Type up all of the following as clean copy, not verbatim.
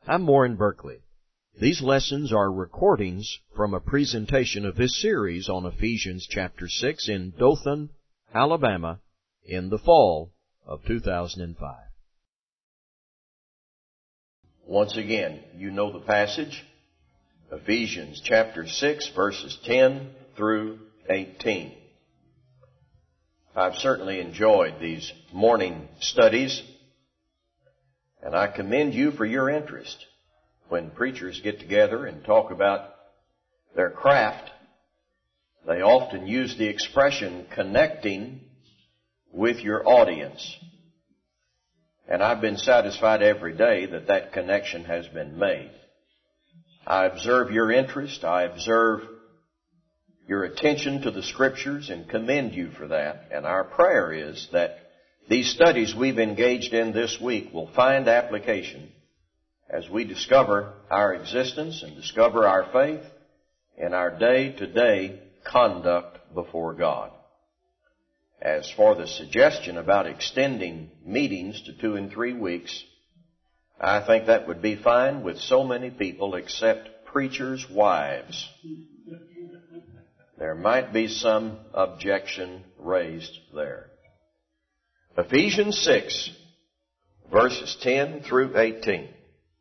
I'm Warren Berkeley. These lessons are recordings from a presentation of this series on Ephesians chapter 6 in Dothan, Alabama, in the fall of 2005. Once again, you know the passage, Ephesians chapter 6, verses 10 through 18. I've certainly enjoyed these morning studies, and I commend you for your interest. When preachers get together and talk about their craft, they often use the expression connecting with your audience. And I've been satisfied every day that that connection has been made. I observe your interest, I observe your attention to the Scriptures, and commend you for that. And our prayer is that these studies we've engaged in this week will find application as we discover our existence and discover our faith in our day-to-day conduct before God. As for the suggestion about extending meetings to 2 and 3 weeks, I think that would be fine with so many people except preachers' wives. There might be some objection raised there. Ephesians 6, verses 10 through 18.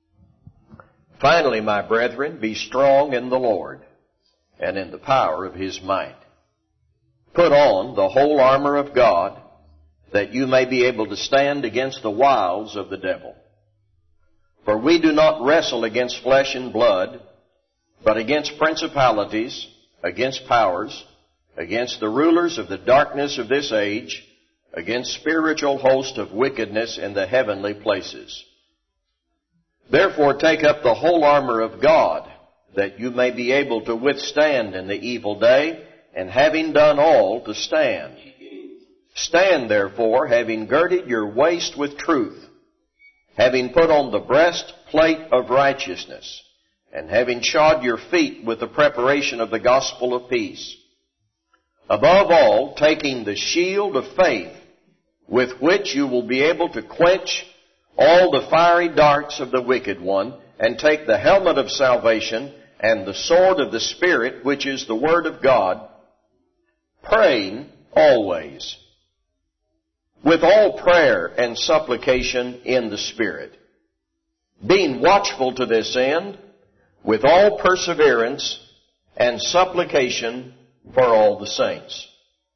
Finally, my brethren, be strong in the Lord and in the power of His might. Put on the whole armor of God, that you may be able to stand against the wiles of the devil. For we do not wrestle against flesh and blood, but against principalities, against powers, against the rulers of the darkness of this age, against spiritual hosts of wickedness in the heavenly places. Therefore take up the whole armor of God, that you may be able to withstand in the evil day, and having done all, to stand. Stand therefore, having girded your waist with truth, having put on the breastplate of righteousness, and having shod your feet with the preparation of the gospel of peace. Above all, taking the shield of faith, with which you will be able to quench all the fiery darts of the wicked one, and take the helmet of salvation and the sword of the Spirit, which is the Word of God, praying always, with all prayer and supplication in the Spirit, being watchful to this end, with all perseverance and supplication for all the saints.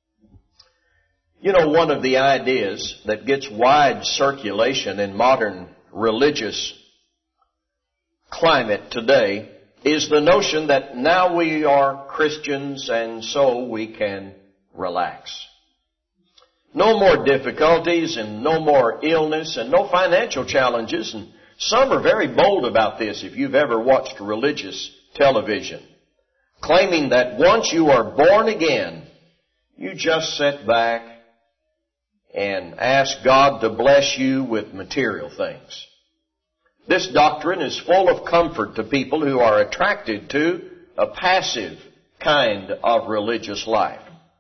You know, one of the ideas that gets wide circulation in modern religious climate today is the notion that now we are Christians and so we can relax. No more difficulties and no more illness and no financial challenges. And some are very bold about this if you've ever watched religious television, claiming that once you are born again, you just sit back and ask God to bless you with material things. This doctrine is full of comfort to people who are attracted to a passive kind of religious life.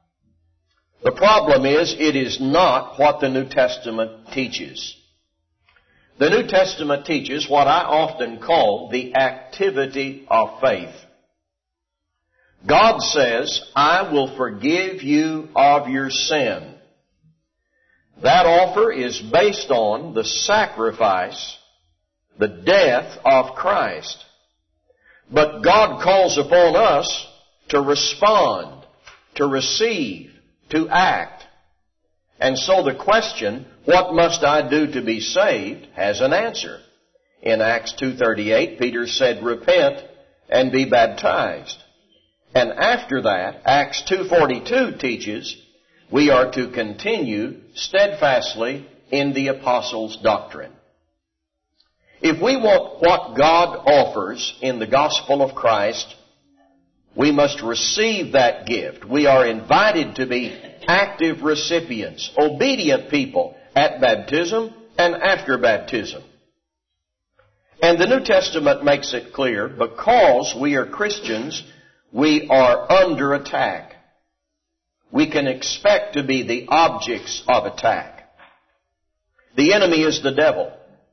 The problem is, it is not what the New Testament teaches. The New Testament teaches what I often call the activity of faith. God says, I will forgive you of your sin. That offer is based on the sacrifice, the death of Christ. But God calls upon us to respond, to receive, to act. And so the question, what must I do to be saved, has an answer. In Acts 2:38, Peter said, repent and be baptized. And after that, Acts 2:42 teaches we are to continue steadfastly in the apostles' doctrine. If we want what God offers in the gospel of Christ, we must receive that gift. We are invited to be active recipients, obedient people at baptism and after baptism. And the New Testament makes it clear, because we are Christians, we are under attack. We can expect to be the objects of attack. The enemy is the devil.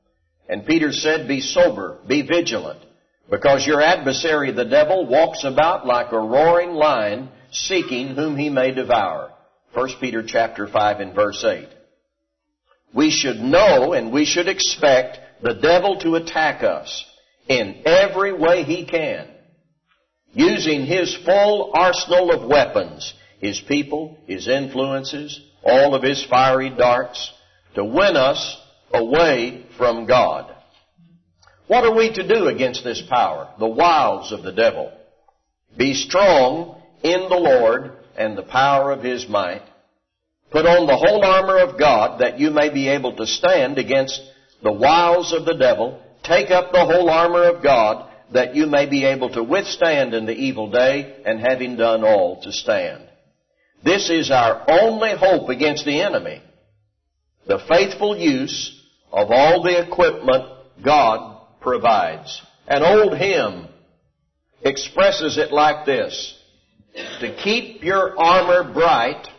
And Peter said, be sober, be vigilant, because your adversary the devil walks about like a roaring lion, seeking whom he may devour. 1 Peter chapter 5 and verse 8. We should know and we should expect the devil to attack us in every way he can, using his full arsenal of weapons, his people, his influences, all of his fiery darts, to win us away from God. What are we to do against this power, the wiles of the devil? Be strong in the Lord and the power of his might. Put on the whole armor of God, that you may be able to stand against the wiles of the devil. Take up the whole armor of God, that you may be able to withstand in the evil day, and having done all, to stand. This is our only hope against the enemy, the faithful use of all the equipment God provides. An old hymn expresses it like this: to keep your armor bright,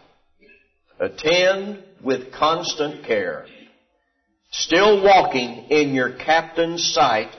attend with constant care, still walking in your captain's sight,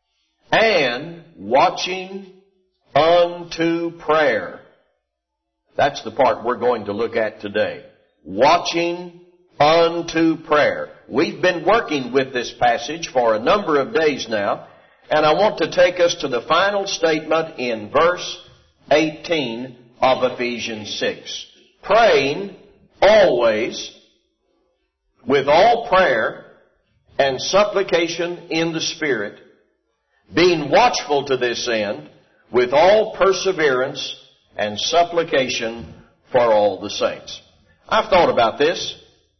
and watching unto prayer. That's the part we're going to look at today. Watching unto prayer. We've been working with this passage for a number of days now, and I want to take us to the final statement in verse 18 of Ephesians 6. Praying always with all prayer and supplication in the Spirit, being watchful to this end with all perseverance and supplication for all the saints. I've thought about this,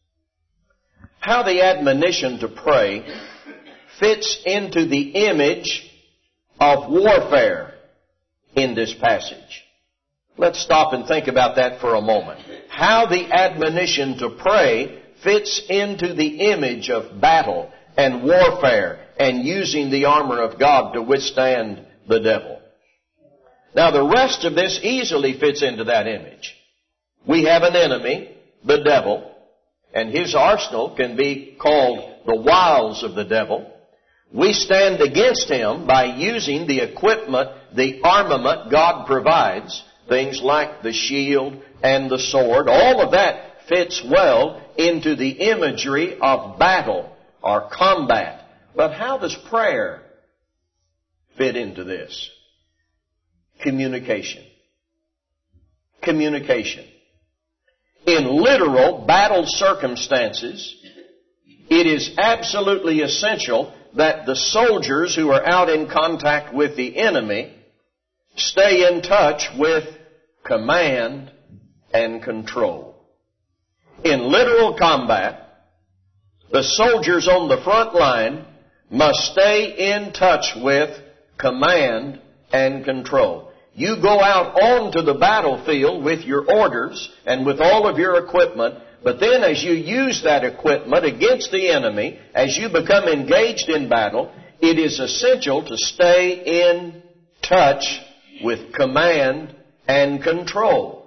how the admonition to pray fits into the image of warfare in this passage. Let's stop and think about that for a moment. How the admonition to pray fits into the image of battle and warfare and using the armor of God to withstand the devil. Now, the rest of this easily fits into that image. We have an enemy, the devil, and his arsenal can be called the wiles of the devil. We stand against him by using the equipment, the armament God provides, things like the shield and the sword. All of that fits well into the imagery of battle or combat. But how does prayer fit into this? Communication. Communication. In literal battle circumstances, it is absolutely essential that the soldiers who are out in contact with the enemy stay in touch with command and control. In literal combat, the soldiers on the front line must stay in touch with command and control. You go out onto the battlefield with your orders and with all of your equipment, but then as you use that equipment against the enemy, as you become engaged in battle, it is essential to stay in touch with command and control.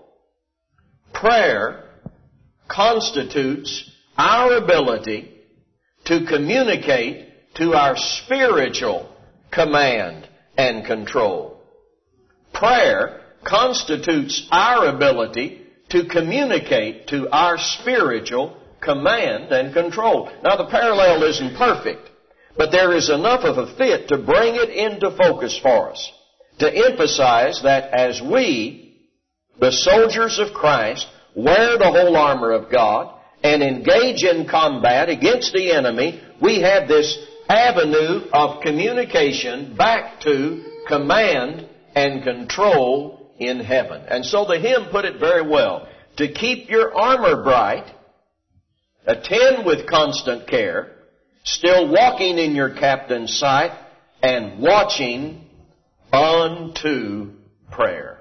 Prayer constitutes our ability to communicate to our spiritual command and control. Prayer constitutes our ability to communicate to our spiritual command and control. Now, the parallel isn't perfect, but there is enough of a fit to bring it into focus for us, to emphasize that as we, the soldiers of Christ, wear the whole armor of God and engage in combat against the enemy, we have this avenue of communication back to command and control in heaven. And so the hymn put it very well. To keep your armor bright, attend with constant care, still walking in your captain's sight, and watching unto prayer.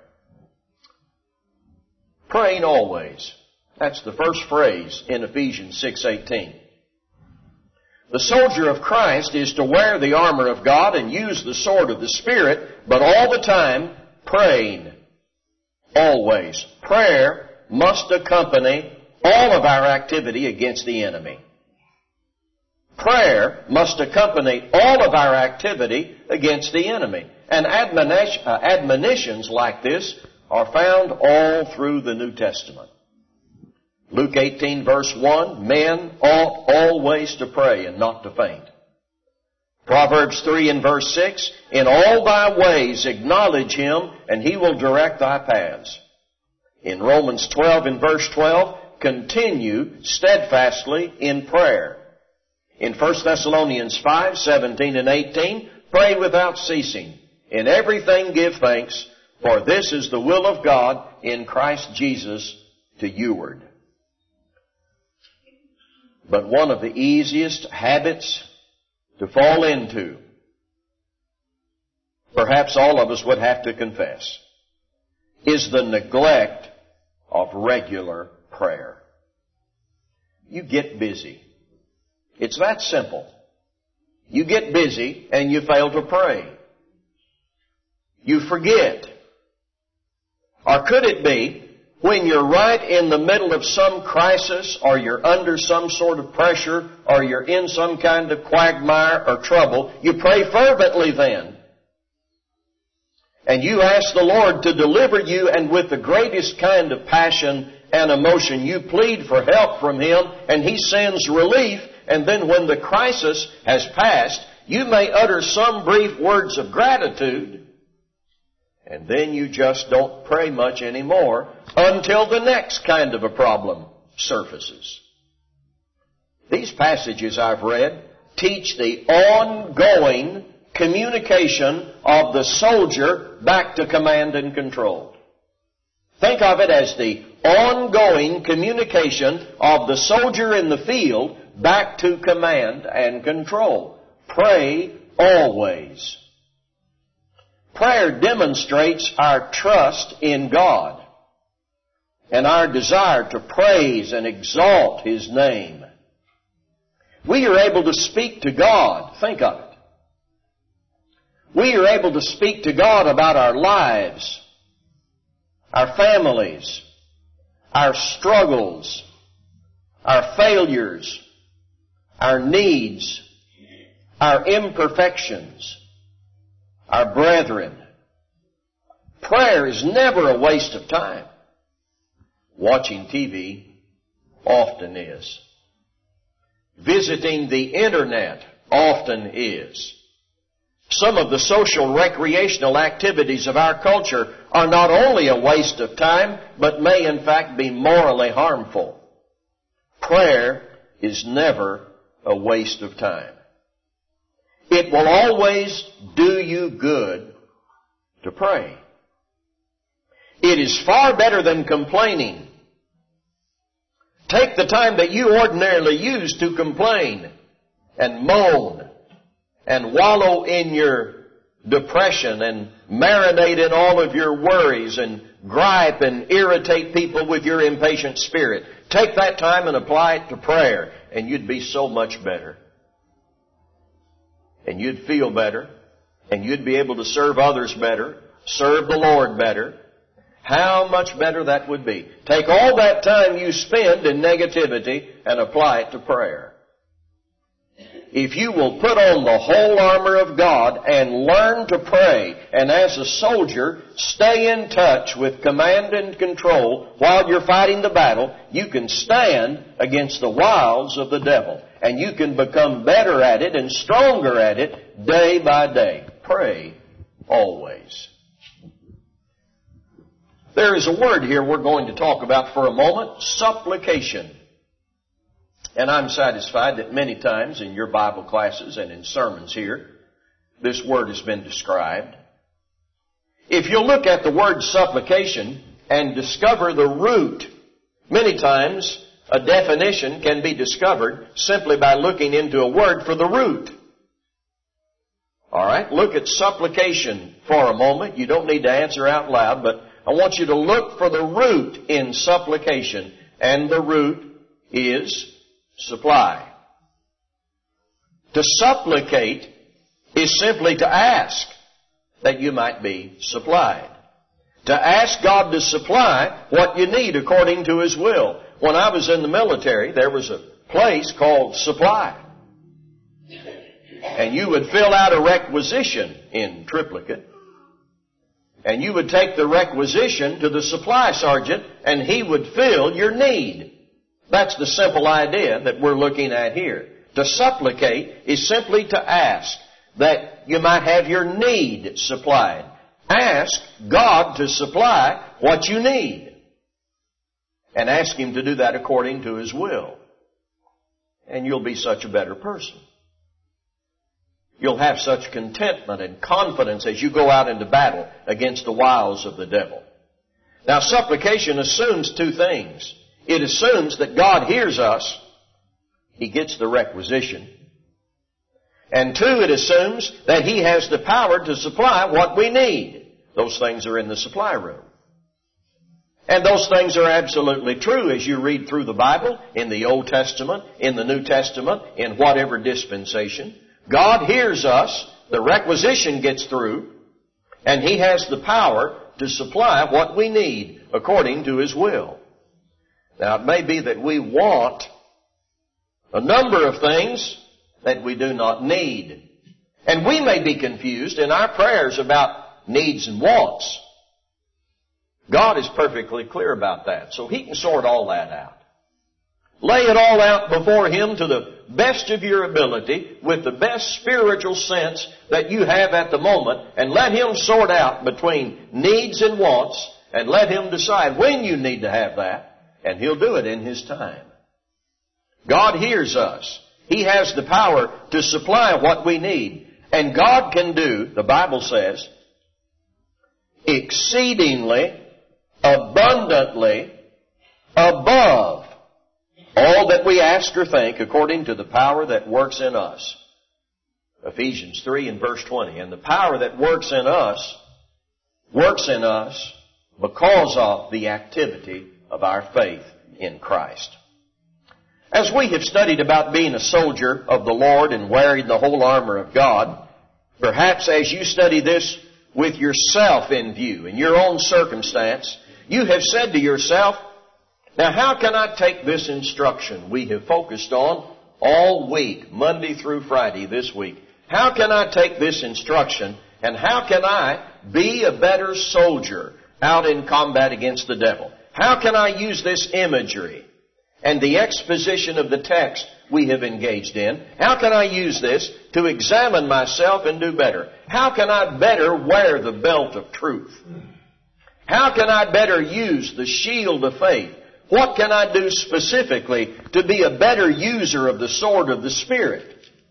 Praying always. That's the first phrase in Ephesians 6:18. The soldier of Christ is to wear the armor of God and use the sword of the Spirit, but all the time praying. Always. Prayer must accompany all of our activity against the enemy. Prayer must accompany all of our activity against the enemy. And admonitions like this are found all through the New Testament. Luke 18 verse 1, men ought always to pray and not to faint. Proverbs 3 and verse 6, in all thy ways acknowledge him, and he will direct thy paths. In Romans 12 and verse 12, continue steadfastly in prayer. In 1 Thessalonians 5, 17 and 18, pray without ceasing. In everything give thanks, for this is the will of God in Christ Jesus to youward. But one of the easiest habits to fall into, perhaps all of us would have to confess, is the neglect of regular prayer. You get busy. It's that simple. You get busy and you fail to pray. You forget. Or could it be when you're right in the middle of some crisis, or you're under some sort of pressure, or you're in some kind of quagmire or trouble, you pray fervently then. And you ask the Lord to deliver you, and with the greatest kind of passion and emotion, you plead for help from Him, and He sends relief, and then when the crisis has passed, you may utter some brief words of gratitude, and then you just don't pray much anymore until the next kind of a problem surfaces. These passages I've read teach the ongoing communication of the soldier back to command and control. Think of it as the ongoing communication of the soldier in the field back to command and control. Pray always. Prayer demonstrates our trust in God and our desire to praise and exalt His name. We are able to speak to God. Think of it. We are able to speak to God about our lives, our families, our struggles, our failures, our needs, our imperfections, our brethren. Prayer is never a waste of time. Watching TV often is. Visiting the internet often is. Some of the social recreational activities of our culture are not only a waste of time, but may in fact be morally harmful. Prayer is never a waste of time. It will always do you good to pray. It is far better than complaining. Take the time that you ordinarily use to complain and moan and wallow in your depression and marinate in all of your worries and gripe and irritate people with your impatient spirit. Take that time and apply it to prayer, and you'd be so much better. And you'd feel better, and you'd be able to serve others better, serve the Lord better. How much better that would be. Take all that time you spend in negativity and apply it to prayer. If you will put on the whole armor of God and learn to pray, and as a soldier, stay in touch with command and control while you're fighting the battle, you can stand against the wiles of the devil. And you can become better at it and stronger at it day by day. Pray always. There is a word here we're going to talk about for a moment, supplication. And I'm satisfied that many times in your Bible classes and in sermons here, this word has been described. If you look at the word supplication and discover the root, many times a definition can be discovered simply by looking into a word for the root. All right, look at supplication for a moment. You don't need to answer out loud, but I want you to look for the root in supplication, and the root is supply. To supplicate is simply to ask that you might be supplied. To ask God to supply what you need according to His will. When I was in the military, there was a place called Supply. and you would fill out a requisition in triplicate, and you would take the requisition to the supply sergeant, and he would fill your need. That's the simple idea that we're looking at here. To supplicate is simply to ask that you might have your need supplied. Ask God to supply what you need. And ask Him to do that according to His will. And you'll be such a better person. You'll have such contentment and confidence as you go out into battle against the wiles of the devil. Now, supplication assumes two things. It assumes that God hears us. He gets the requisition. And two, it assumes that He has the power to supply what we need. Those things are in the supply room. And those things are absolutely true as you read through the Bible, in the Old Testament, in the New Testament, in whatever dispensation. God hears us, the requisition gets through, and He has the power to supply what we need according to His will. Now, it may be that we want a number of things that we do not need. And we may be confused in our prayers about needs and wants. God is perfectly clear about that, so He can sort all that out. Lay it all out before Him to the best of your ability, with the best spiritual sense that you have at the moment, and let Him sort out between needs and wants, and let Him decide when you need to have that, and He'll do it in His time. God hears us. He has the power to supply what we need. And God can do, the Bible says, exceedingly, abundantly, above all that we ask or think, according to the power that works in us. Ephesians 3 and verse 20. And the power that works in us because of the activity of our faith in Christ. As we have studied about being a soldier of the Lord and wearing the whole armor of God, perhaps as you study this with yourself in view, in your own circumstance, you have said to yourself, now how can I take this instruction we have focused on all week, Monday through Friday this week? How can I take this instruction and how can I be a better soldier out in combat against the devil? How can I use this imagery and the exposition of the text we have engaged in? How can I use this to examine myself and do better? How can I better wear the belt of truth? How can I better use the shield of faith? What can I do specifically to be a better user of the sword of the Spirit?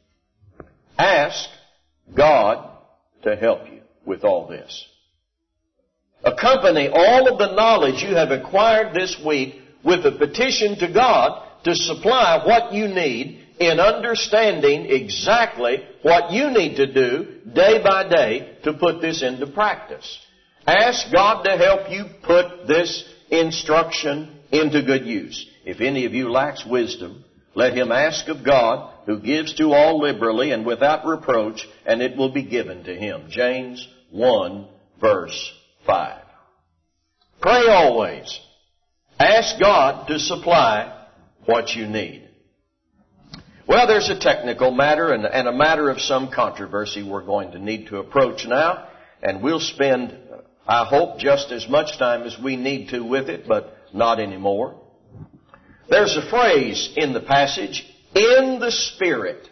Ask God to help you with all this. Accompany all of the knowledge you have acquired this week with a petition to God to supply what you need in understanding exactly what you need to do day by day to put this into practice. Ask God to help you put this instruction into good use. If any of you lacks wisdom, let him ask of God, who gives to all liberally and without reproach, and it will be given to him. James 1 verse 5. Pray always. Ask God to supply what you need. Well, there's a technical matter and a matter of some controversy we're going to need to approach now. And we'll spend, I hope, just as much time as we need to with it, but not anymore. There's a phrase in the passage, in the Spirit,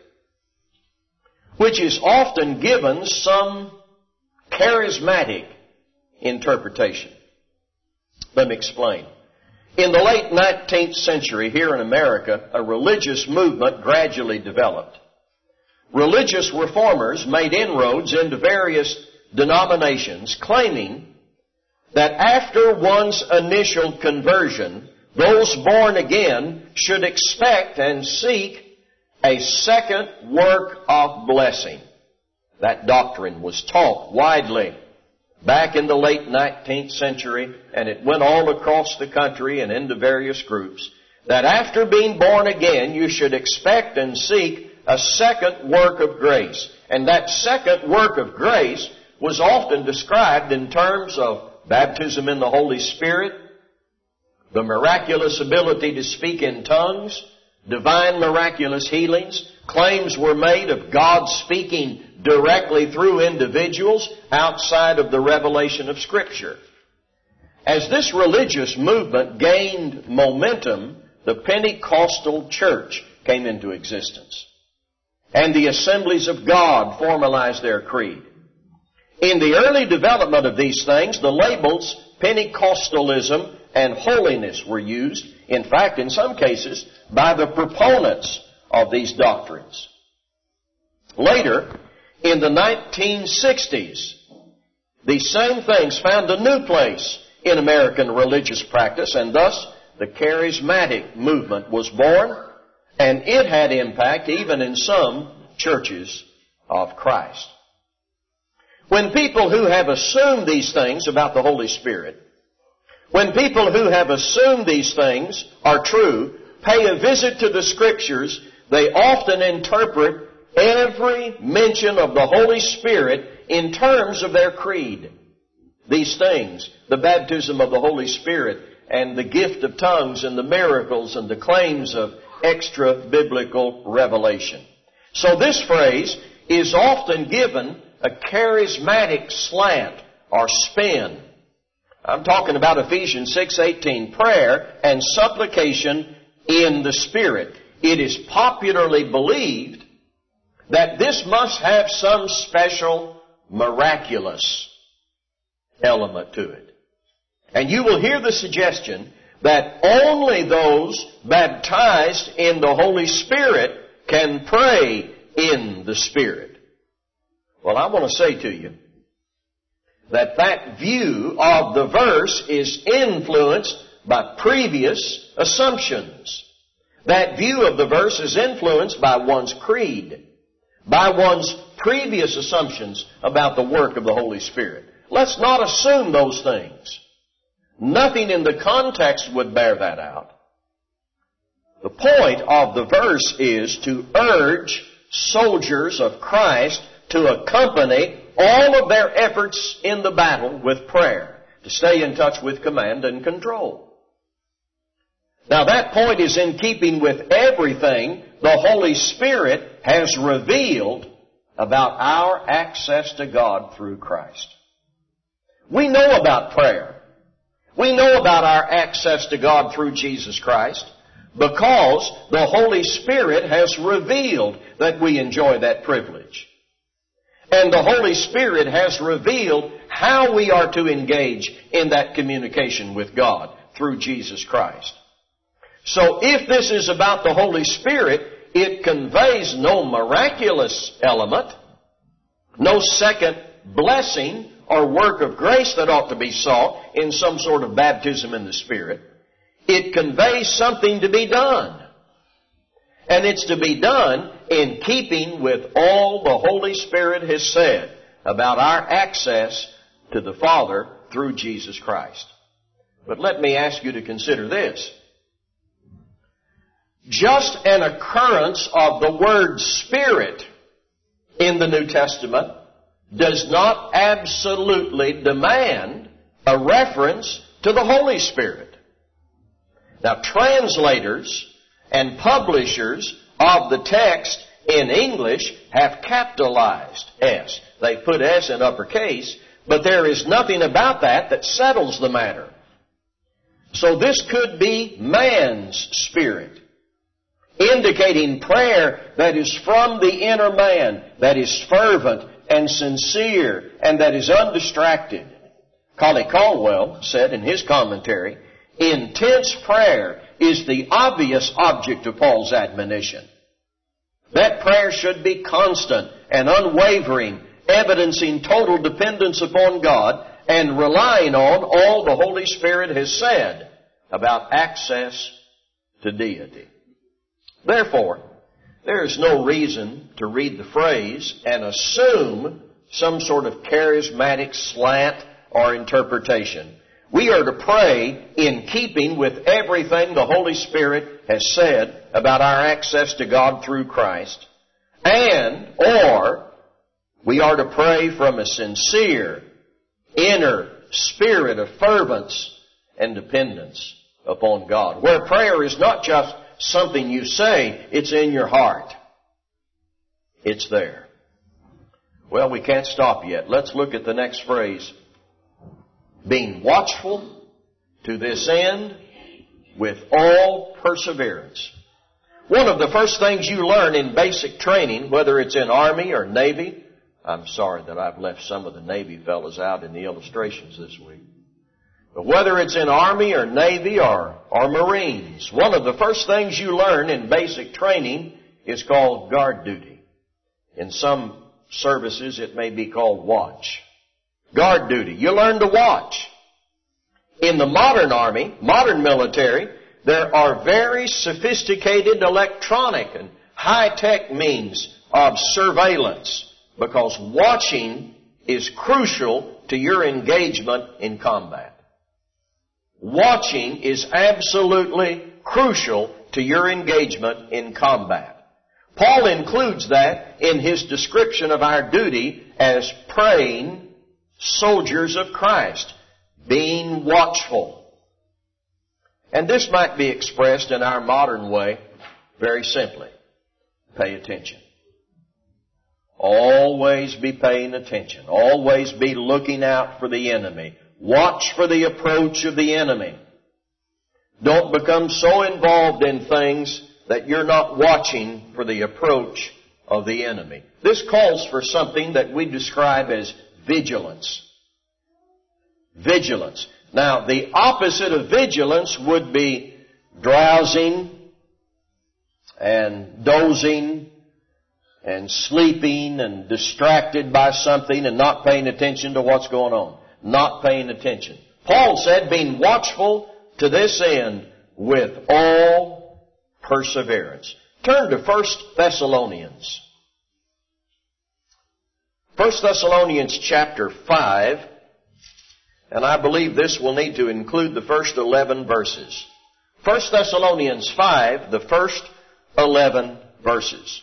which is often given some charismatic interpretation. Let me explain. In the late 19th century here in America, a religious movement gradually developed. Religious reformers made inroads into various denominations, claiming that after one's initial conversion, those born again should expect and seek a second work of blessing. That doctrine was taught widely back in the late 19th century, and it went all across the country and into various groups, that after being born again, you should expect and seek a second work of grace. And that second work of grace was often described in terms of baptism in the Holy Spirit, the miraculous ability to speak in tongues, divine miraculous healings, Claims were made of God speaking directly through individuals outside of the revelation of Scripture. As this religious movement gained momentum, the Pentecostal church came into existence. And the Assemblies of God formalized their creed. In the early development of these things, the labels Pentecostalism and holiness were used, in fact, in some cases, by the proponents of these doctrines. Later, in the 1960s, these same things found a new place in American religious practice, and thus the charismatic movement was born, and it had impact even in some churches of Christ. When people who have assumed these things about the Holy Spirit, when people who have assumed these things are true, pay a visit to the Scriptures, they often interpret every mention of the Holy Spirit in terms of their creed. These things, the baptism of the Holy Spirit and the gift of tongues and the miracles and the claims of extra-biblical revelation. So this phrase is often given a charismatic slant or spin. I'm talking about Ephesians 6:18, prayer and supplication in the Spirit. It is popularly believed that this must have some special miraculous element to it. And you will hear the suggestion that only those baptized in the Holy Spirit can pray in the Spirit. Well, I want to say to you that that view of the verse is influenced by previous assumptions. That view of the verse is influenced by one's creed, by one's previous assumptions about the work of the Holy Spirit. Let's not assume those things. Nothing in the context would bear that out. The point of the verse is to urge soldiers of Christ to accompany all of their efforts in the battle with prayer, to stay in touch with command and control. Now that point is in keeping with everything the Holy Spirit has revealed about our access to God through Christ. We know about prayer. We know about our access to God through Jesus Christ because the Holy Spirit has revealed that we enjoy that privilege. And the Holy Spirit has revealed how we are to engage in that communication with God through Jesus Christ. So if this is about the Holy Spirit, it conveys no miraculous element, no second blessing or work of grace that ought to be sought in some sort of baptism in the Spirit. It conveys something to be done. And it's to be done in keeping with all the Holy Spirit has said about our access to the Father through Jesus Christ. But let me ask you to consider this. Just an occurrence of the word Spirit in the New Testament does not absolutely demand a reference to the Holy Spirit. Now, translators and publishers of the text in English have capitalized S. They put S in uppercase, but there is nothing about that settles the matter. So this could be man's spirit, indicating prayer that is from the inner man, that is fervent and sincere, and that is undistracted. Collie Caldwell said in his commentary, intense prayer is the obvious object of Paul's admonition. That prayer should be constant and unwavering, evidencing total dependence upon God and relying on all the Holy Spirit has said about access to deity. Therefore, there is no reason to read the phrase and assume some sort of charismatic slant or interpretation. We are to pray in keeping with everything the Holy Spirit has said about our access to God through Christ, or we are to pray from a sincere, inner spirit of fervence and dependence upon God, where prayer is not just something you say, it's in your heart. It's there. Well, we can't stop yet. Let's look at the next phrase. Being watchful to this end with all perseverance. One of the first things you learn in basic training, whether it's in Army or Navy, I'm sorry that I've left some of the Navy fellas out in the illustrations this week. But whether it's in Army or Navy or Marines, one of the first things you learn in basic training is called guard duty. In some services it may be called watch. Guard duty. You learn to watch. In the modern Army, modern military, there are very sophisticated electronic and high-tech means of surveillance because watching is crucial to your engagement in combat. Watching is absolutely crucial to your engagement in combat. Paul includes that in his description of our duty as praying soldiers of Christ, being watchful. And this might be expressed in our modern way very simply. Pay attention. Always be paying attention. Always be looking out for the enemy. Watch for the approach of the enemy. Don't become so involved in things that you're not watching for the approach of the enemy. This calls for something that we describe as vigilance. Vigilance. Now, the opposite of vigilance would be drowsing and dozing and sleeping and distracted by something and not paying attention to what's going on. Not paying attention. Paul said, being watchful to this end with all perseverance. Turn to 1 Thessalonians. 1 Thessalonians chapter 5, and I believe this will need to include the first 11 verses. 1 Thessalonians 5, the first 11 verses.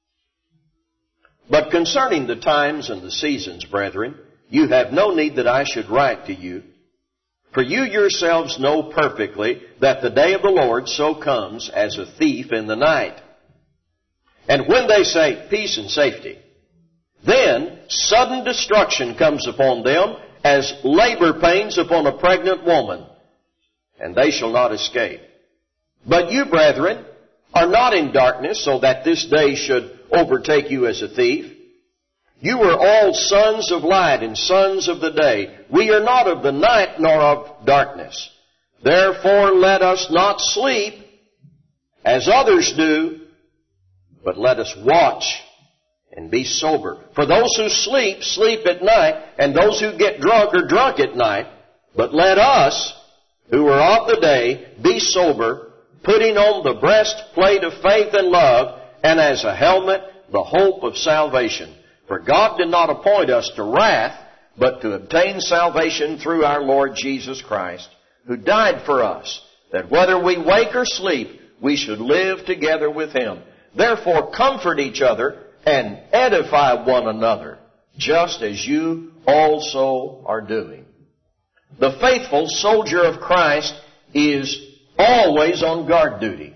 But concerning the times and the seasons, brethren, you have no need that I should write to you, for you yourselves know perfectly that the day of the Lord so comes as a thief in the night. And when they say peace and safety, then sudden destruction comes upon them as labor pains upon a pregnant woman, and they shall not escape. But you, brethren, are not in darkness, so that this day should overtake you as a thief. You are all sons of light and sons of the day. We are not of the night nor of darkness. Therefore let us not sleep as others do, but let us watch and be sober. For those who sleep, sleep at night, and those who get drunk are drunk at night. But let us, who are of the day, be sober, putting on the breastplate of faith and love, and as a helmet, the hope of salvation. For God did not appoint us to wrath, but to obtain salvation through our Lord Jesus Christ, who died for us, that whether we wake or sleep, we should live together with Him. Therefore comfort each other and edify one another, just as you also are doing. The faithful soldier of Christ is always on guard duty.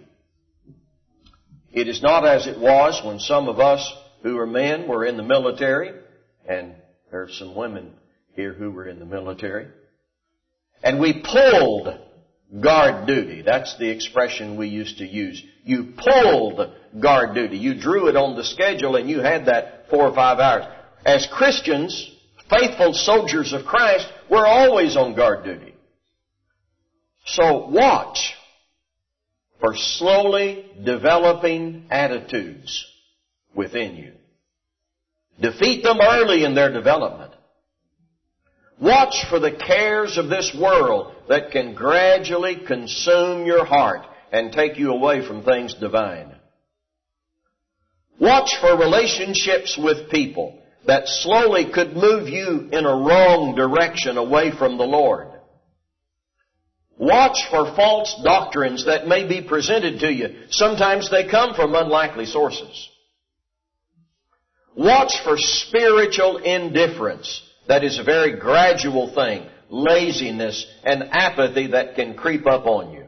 It is not as it was when some of us who are men were in the military, and there are some women here who were in the military, and we pulled guard duty. That's the expression we used to use. You pulled guard duty. You drew it on the schedule and you had that 4 or 5 hours. As Christians, faithful soldiers of Christ, we're always on guard duty. So watch for slowly developing attitudes within you. Defeat them early in their development. Watch for the cares of this world that can gradually consume your heart and take you away from things divine. Watch for relationships with people that slowly could move you in a wrong direction away from the Lord. Watch for false doctrines that may be presented to you. Sometimes they come from unlikely sources. Watch for spiritual indifference. That is a very gradual thing. Laziness and apathy that can creep up on you.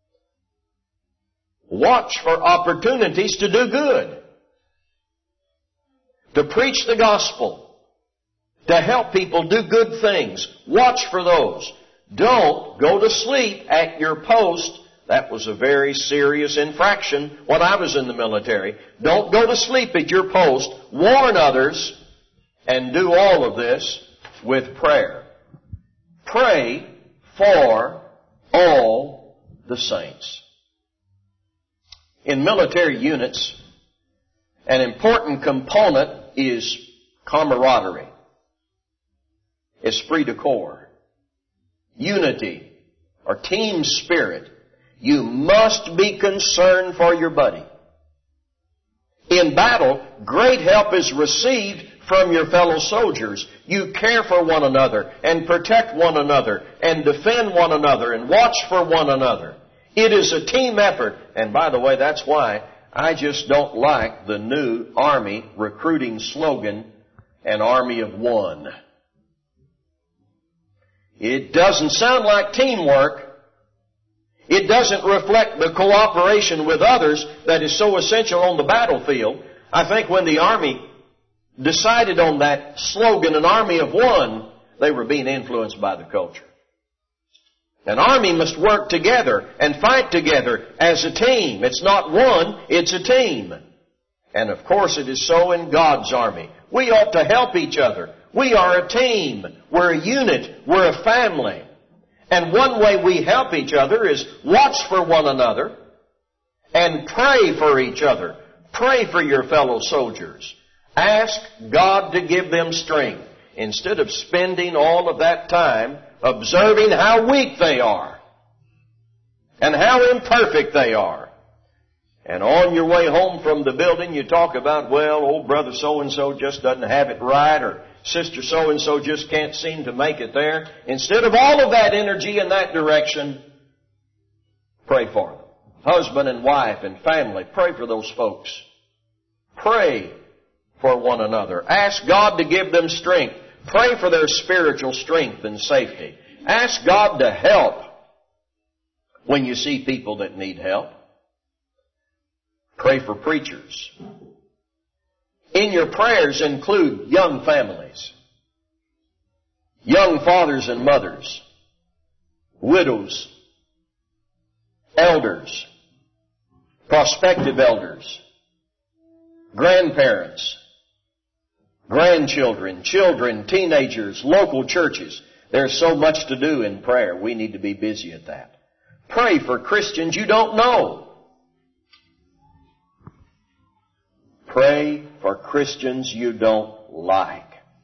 Watch for opportunities to do good. to preach the gospel, to help people do good things. Watch for those. Don't go to sleep at your post. That was a very serious infraction when I was in the military. Don't go to sleep at your post. Warn others, and do all of this with prayer. Pray for all the saints. In military units, an important component is camaraderie, esprit de corps, unity, or team spirit. You must be concerned for your buddy. In battle, great help is received from your fellow soldiers. You care for one another and protect one another and defend one another and watch for one another. It is a team effort. And by the way, that's why I just don't like the new Army recruiting slogan, an army of one. It doesn't sound like teamwork. It doesn't reflect the cooperation with others that is so essential on the battlefield. I think when the Army decided on that slogan, an army of one, they were being influenced by the culture. An army must work together and fight together as a team. It's not one, it's a team. And of course it is so in God's army. We ought to help each other. We are a team. We're a unit. We're a family. And one way we help each other is watch for one another and pray for each other. Pray for your fellow soldiers. Ask God to give them strength instead of spending all of that time observing how weak they are and how imperfect they are. And on your way home from the building, you talk about, well, old brother so-and-so just doesn't have it right, or sister so-and-so just can't seem to make it there. Instead of all of that energy in that direction, pray for them. Husband and wife and family, pray for those folks. Pray for one another. Ask God to give them strength. Pray for their spiritual strength and safety. Ask God to help when you see people that need help. Pray for preachers. In your prayers include young families, young fathers and mothers, widows, elders, prospective elders, grandparents, grandchildren, children, teenagers, local churches. There's so much to do in prayer. We need to be busy at that. Pray for Christians you don't know. Pray for Christians you don't like.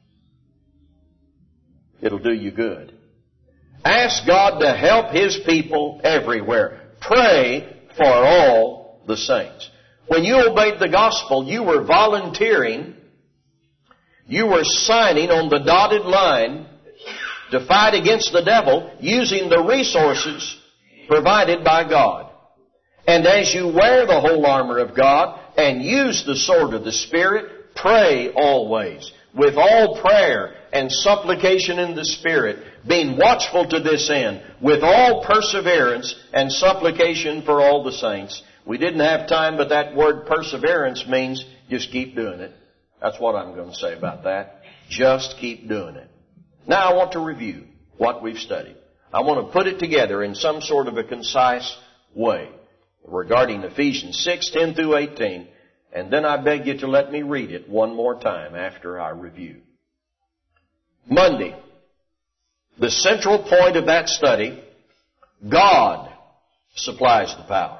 It'll do you good. Ask God to help His people everywhere. Pray for all the saints. When you obeyed the gospel, you were volunteering. You were signing on the dotted line to fight against the devil using the resources provided by God. And as you wear the whole armor of God and use the sword of the Spirit, pray always with all prayer and supplication in the Spirit, being watchful to this end, with all perseverance and supplication for all the saints. We didn't have time, but that word perseverance means just keep doing it. That's what I'm going to say about that. Just keep doing it. Now I want to review what we've studied. I want to put it together in some sort of a concise way regarding Ephesians 6, 10 through 18. And then I beg you to let me read it one more time after I review. Monday, the central point of that study, God supplies the power.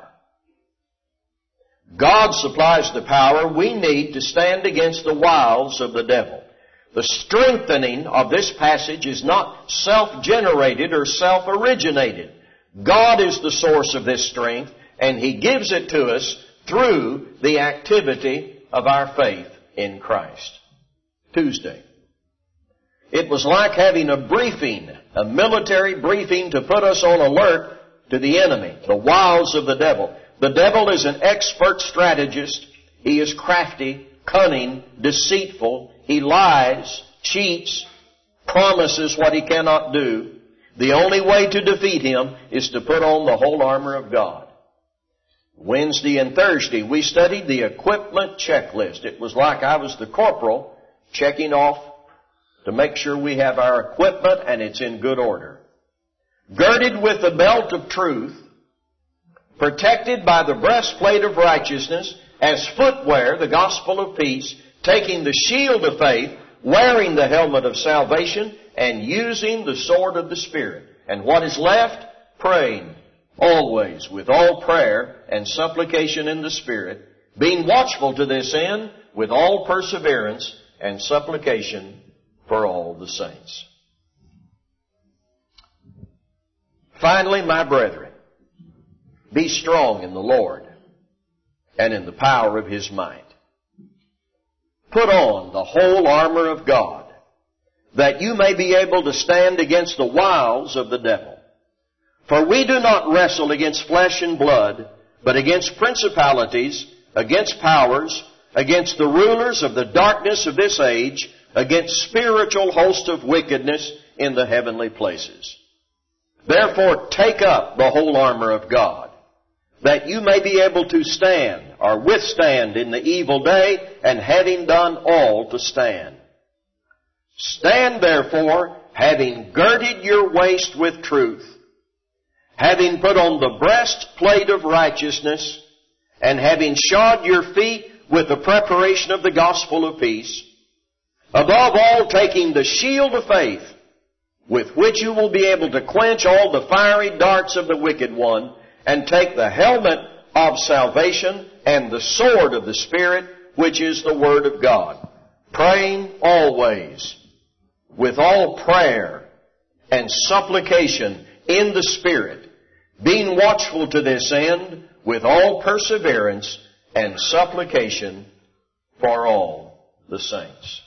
God supplies the power we need to stand against the wiles of the devil. The strengthening of this passage is not self-generated or self-originated. God is the source of this strength, and He gives it to us through the activity of our faith in Christ. Tuesday. It was like having a briefing, a military briefing to put us on alert to the enemy, the wiles of the devil. The devil is an expert strategist. He is crafty, cunning, deceitful. He lies, cheats, promises what he cannot do. The only way to defeat him is to put on the whole armor of God. Wednesday and Thursday, we studied the equipment checklist. It was like I was the corporal checking off to make sure we have our equipment and it's in good order. Girded with the belt of truth, protected by the breastplate of righteousness, as footwear, the gospel of peace, taking the shield of faith, wearing the helmet of salvation, and using the sword of the Spirit. And what is left? Praying always with all prayer and supplication in the Spirit, being watchful to this end with all perseverance and supplication for all the saints. Finally, my brethren, be strong in the Lord and in the power of His might. Put on the whole armor of God, that you may be able to stand against the wiles of the devil. For we do not wrestle against flesh and blood, but against principalities, against powers, against the rulers of the darkness of this age, against spiritual hosts of wickedness in the heavenly places. Therefore take up the whole armor of God, that you may be able to stand or withstand in the evil day, and having done all to stand. Stand therefore, having girded your waist with truth, having put on the breastplate of righteousness, and having shod your feet with the preparation of the gospel of peace, above all taking the shield of faith, with which you will be able to quench all the fiery darts of the wicked one, and take the helmet of salvation and the sword of the Spirit, which is the Word of God, praying always with all prayer and supplication in the Spirit, being watchful to this end with all perseverance and supplication for all the saints.